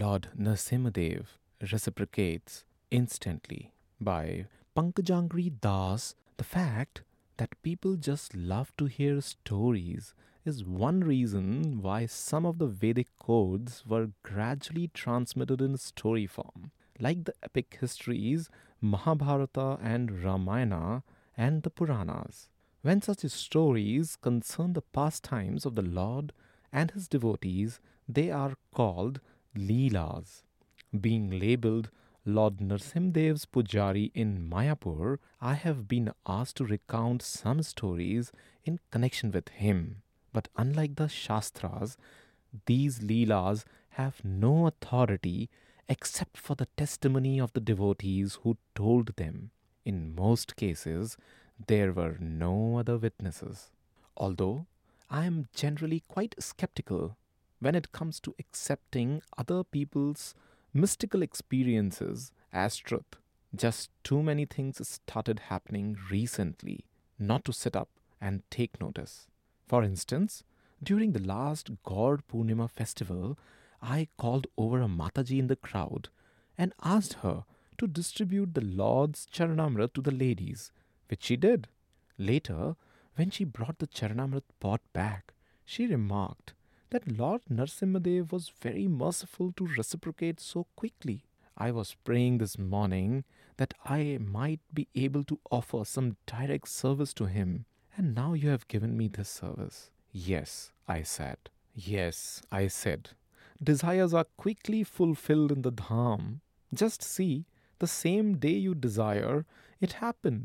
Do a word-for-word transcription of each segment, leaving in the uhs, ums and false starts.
Lord Narasimhadev reciprocates instantly by Pankajangri Das. The fact that people just love to hear stories is one reason why some of the Vedic codes were gradually transmitted in story form, like the epic histories Mahabharata and Ramayana and the Puranas. When such stories concern the pastimes of the Lord and his devotees, they are called Leelas. Being labeled Lord Narsimdev's Pujari in Mayapur, I have been asked to recount some stories in connection with him. But unlike the Shastras, these Leelas have no authority except for the testimony of the devotees who told them. In most cases, there were no other witnesses. Although I am generally quite skeptical when it comes to accepting other people's mystical experiences as truth. Just too many things started happening recently not to sit up and take notice. For instance, during the last God Purnima festival, I called over a Mataji in the crowd and asked her to distribute the Lord's Charanamrit to the ladies, which she did. Later, when she brought the Charanamrit pot back, she remarked that Lord Narsimhadev was very merciful to reciprocate so quickly. I was praying this morning that I might be able to offer some direct service to him, and now you have given me this service. Yes, I said. Yes, I said. Desires are quickly fulfilled in the Dham. Just see, the same day you desire, it happened.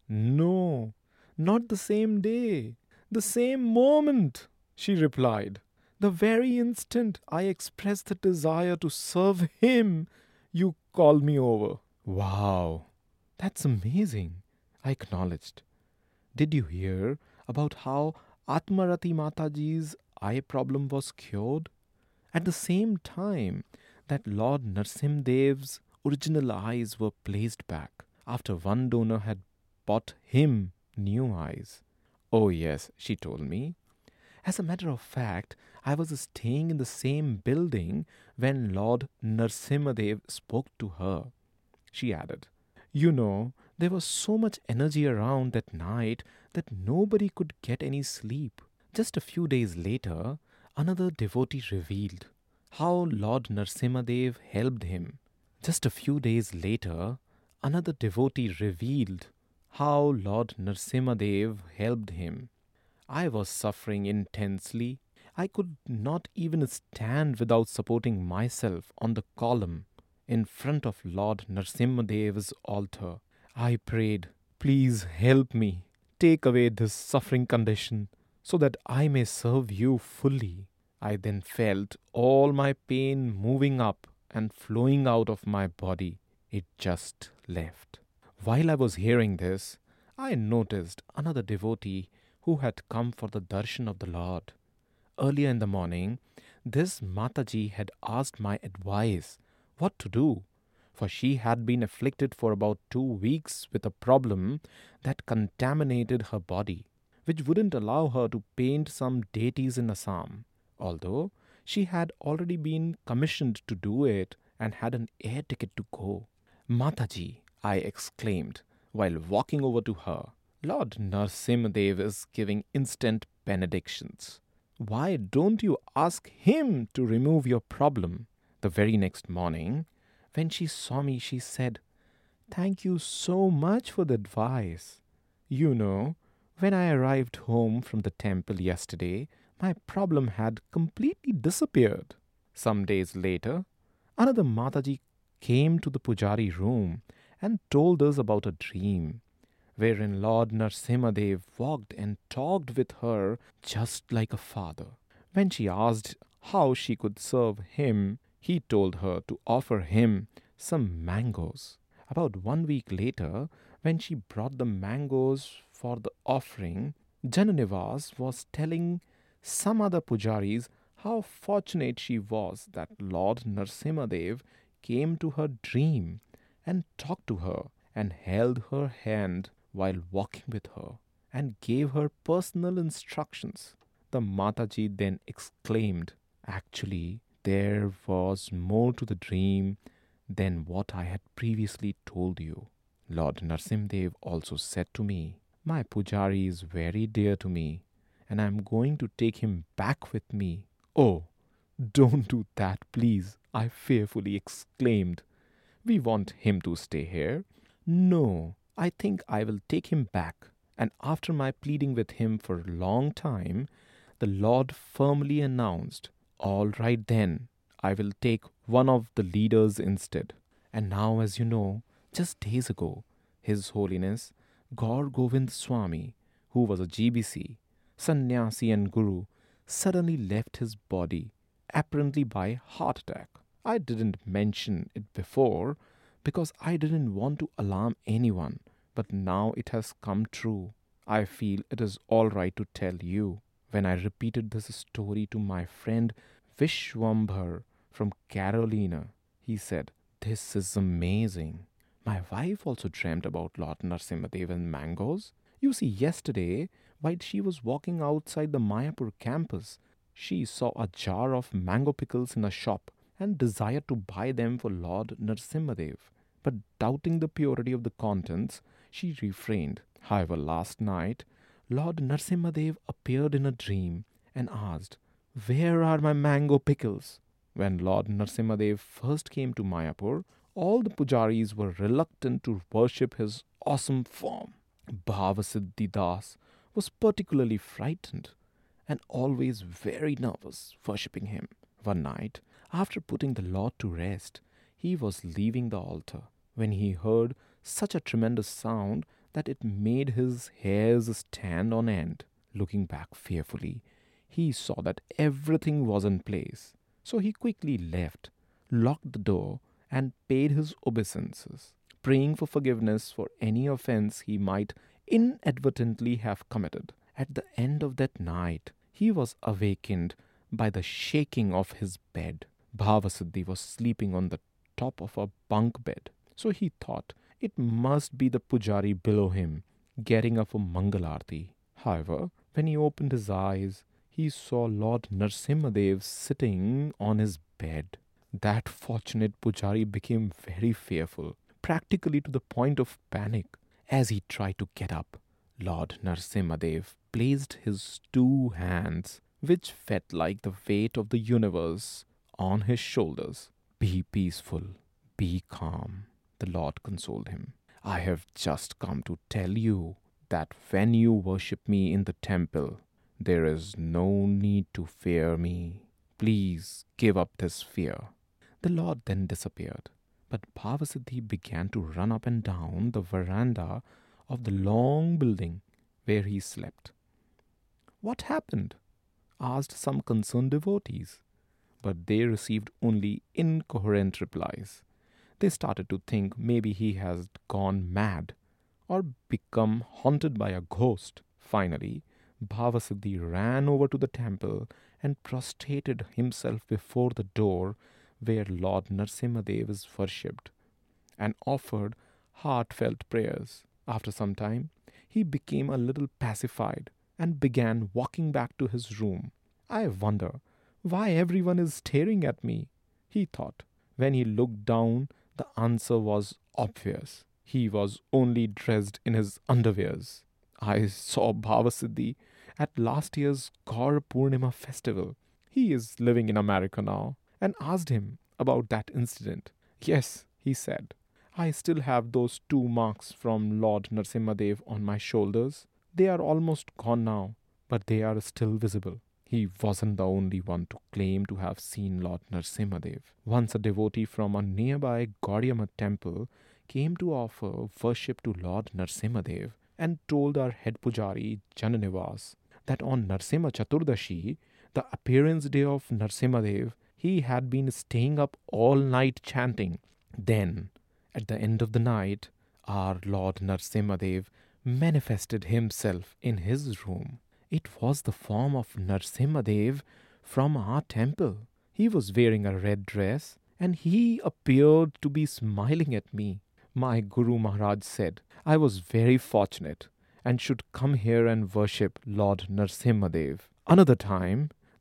No, not the same day. The same moment, she replied. The very instant I expressed the desire to serve him, you called me over. Wow, that's amazing, I acknowledged. Did you hear about how Atmarati Mataji's eye problem was cured? At the same time that Lord Narsimdev's original eyes were placed back after one donor had bought him new eyes. Oh, yes, she told me. As a matter of fact, I was staying in the same building when Lord Narsimhadev spoke to her. She added, You know, there was so much energy around that night that nobody could get any sleep. Just a few days later, another devotee revealed how Lord Narsimhadev helped him. Just a few days later, another devotee revealed how Lord Narsimhadev helped him. I was suffering intensely. I could not even stand without supporting myself on the column in front of Lord Narsimhadev's altar. I prayed, Please help me. Take away this suffering condition so that I may serve you fully. I then felt all my pain moving up and flowing out of my body. It just left. While I was hearing this, I noticed another devotee who had come for the darshan of the Lord. Earlier in the morning, this Mataji had asked my advice what to do, for she had been afflicted for about two weeks with a problem that contaminated her body, which wouldn't allow her to paint some deities in Assam, although she had already been commissioned to do it and had an air ticket to go. Mataji, I exclaimed while walking over to her, Lord Narsimhadev is giving instant benedictions. Why don't you ask him to remove your problem? The very next morning, when she saw me, she said, Thank you so much for the advice. You know, when I arrived home from the temple yesterday, my problem had completely disappeared. Some days later, another Mataji came to the Pujari room and told us about a dream wherein Lord Narsimhadev walked and talked with her just like a father. When she asked how she could serve him, he told her to offer him some mangoes. About one week later, when she brought the mangoes for the offering, Jananivas was telling some other pujaris how fortunate she was that Lord Narsimhadev came to her dream and talked to her and held her hand while walking with her and gave her personal instructions. The Mataji then exclaimed, Actually, there was more to the dream than what I had previously told you. Lord Narsimdev also said to me, my Pujari is very dear to me, and I am going to take him back with me. Oh, don't do that, please, I fearfully exclaimed. We want him to stay here. No, I think I will take him back. And after my pleading with him for a long time, the Lord firmly announced, all right then, I will take one of the leaders instead. And now, as you know, just days ago, His Holiness Gaur Govind Swami, who was a G B C, sannyasi and guru, suddenly left his body, apparently by heart attack. I didn't mention it before because I didn't want to alarm anyone, but now it has come true. I feel it is all right to tell you. When I repeated this story to my friend Vishwambhar from Carolina, he said, this is amazing. My wife also dreamt about Lord Narsimhadev and mangoes. You see, yesterday, while she was walking outside the Mayapur campus, she saw a jar of mango pickles in a shop and desired to buy them for Lord Narsimhadev. But doubting the purity of the contents, she refrained. However, last night, Lord Narsimhadev appeared in a dream and asked, where are my mango pickles? When Lord Narsimhadev first came to Mayapur, all the pujaris were reluctant to worship his awesome form. Bhavasiddhi Das was particularly frightened and always very nervous worshipping him. One night, after putting the Lord to rest, he was leaving the altar when he heard such a tremendous sound that it made his hairs stand on end. Looking back fearfully, he saw that everything was in place. So he quickly left, locked the door, and paid his obeisances, praying for forgiveness for any offense he might inadvertently have committed. At the end of that night, he was awakened by the shaking of his bed. Bhavasiddhi was sleeping on the top of a bunk bed, so he thought it must be the pujari below him, getting up for Mangalarti. However, when he opened his eyes, he saw Lord Narsimhadev sitting on his bed. That fortunate pujari became very fearful, practically to the point of panic. As he tried to get up, Lord Narsimhadev placed his two hands, which felt like the weight of the universe, on his shoulders. Be peaceful, be calm, the Lord consoled him. I have just come to tell you that when you worship me in the temple, there is no need to fear me. Please give up this fear. The Lord then disappeared, but Bhavasiddhi began to run up and down the veranda of the long building where he slept. What happened? Asked some concerned devotees, but they received only incoherent replies. They started to think maybe he has gone mad or become haunted by a ghost. Finally, Bhavasiddhi ran over to the temple and prostrated himself before the door where Lord Narsimhadev is worshipped, and offered heartfelt prayers. After some time, he became a little pacified and began walking back to his room. I wonder why everyone is staring at me, he thought. When he looked down, the answer was obvious. He was only dressed in his underwears. I saw Bhavasiddhi at last year's Gaur Purnima festival. He is living in America now, and asked him about that incident. Yes, he said, I still have those two marks from Lord Narsimhadev on my shoulders. They are almost gone now, but they are still visible. He wasn't the only one to claim to have seen Lord Narsimhadev. Once a devotee from a nearby Gaudiya Math temple came to offer worship to Lord Narsimhadev and told our head pujari Jananivas that on Narsimha Chaturdashi, the appearance day of Narsimhadev, he had been staying up all night chanting. Then, at the end of the night, our Lord Narsimhadev manifested himself in his room. It was the form of Narsimhadev from our temple. He was wearing a red dress and he appeared to be smiling at me. My Guru Maharaj said I was very fortunate and should come here and worship Lord Narsimhadev. Another time,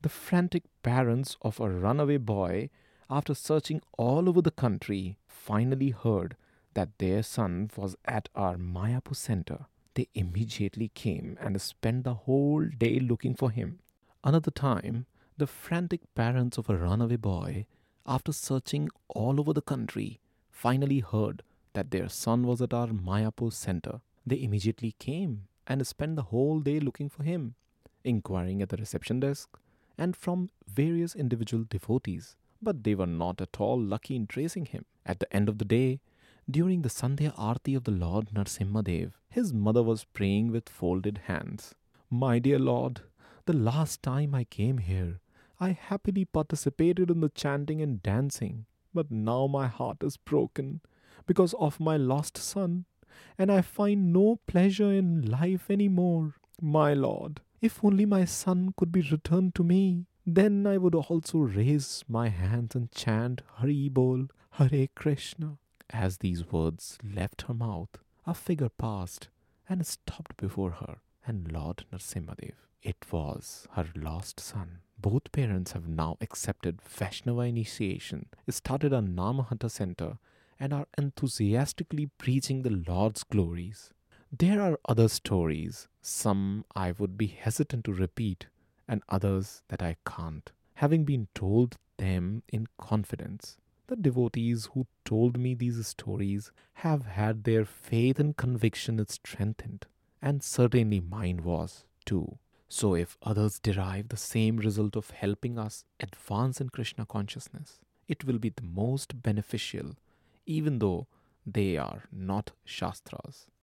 The frantic parents of a runaway boy, after searching all over the country, finally heard that their son was at our Mayapur center. They immediately came and spent the whole day looking for him. Another time, the frantic parents of a runaway boy, after searching all over the country, finally heard that their son was at our Mayapur center. They immediately came and spent the whole day looking for him, inquiring at the reception desk and from various individual devotees. But they were not at all lucky in tracing him. At the end of the day, during the Sandhya Aarti of the Lord Narsimhadev, his mother was praying with folded hands. My dear Lord, the last time I came here, I happily participated in the chanting and dancing, but now my heart is broken because of my lost son, and I find no pleasure in life any more. My Lord, if only my son could be returned to me, then I would also raise my hands and chant Hari Bol, Hare Krishna. As these words left her mouth, a figure passed and stopped before her, and Lord Narsimhadev. It was her lost son. Both parents have now accepted Vaishnava initiation, started a Namahanta center, and are enthusiastically preaching the Lord's glories. There are other stories, some I would be hesitant to repeat, and others that I can't, having been told them in confidence. The devotees who told me these stories have had their faith and conviction strengthened, and certainly mine was too. So, if others derive the same result of helping us advance in Krishna consciousness, it will be the most beneficial, even though they are not Shastras.